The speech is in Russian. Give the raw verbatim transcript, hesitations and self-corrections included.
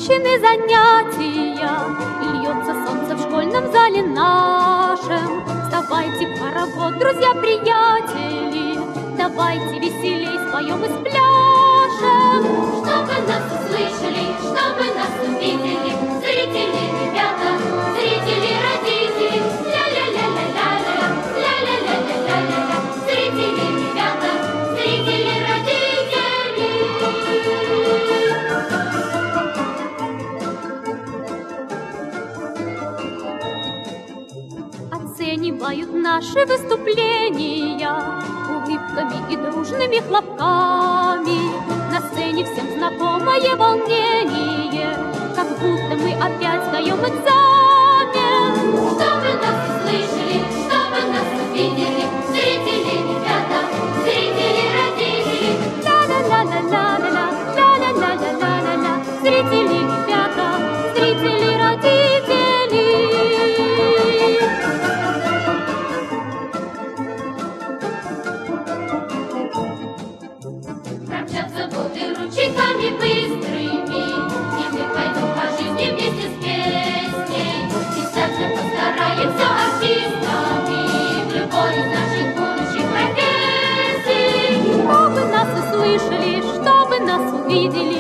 окончены занятия, и льется солнце в школьном зале нашем. Вставайте в хоровод, друзья-приятели, давайте веселей споем и спляшем. Чтобы нас услышали, чтобы нас увидели, зрители, ребята, зрители, родители, ля-ля-ля-ля-ля-ля, ля-ля-ля-ля-ля-ля, зрители, ребята, зрители, родители. Оценивают наши выступления улыбками и дружными хлопками. На сцене всем знакомое волнение, как будто мы опять сдаем экзамен. Чтобы нас услышали, чтобы нас увидели, зрители, ребята, зрители, родители, ля-ля-ля-ля-ля-ля, ля-ля-ля-ля-ля-ля, зрители, ребята, зрители, родители. промчатся годы ручейками быстрыми, и мы пойдем по жизни вместе с песней. И стать же постараемся артистами в любой из наших будущих профессий. Чтобы нас услышали, чтобы нас увидели,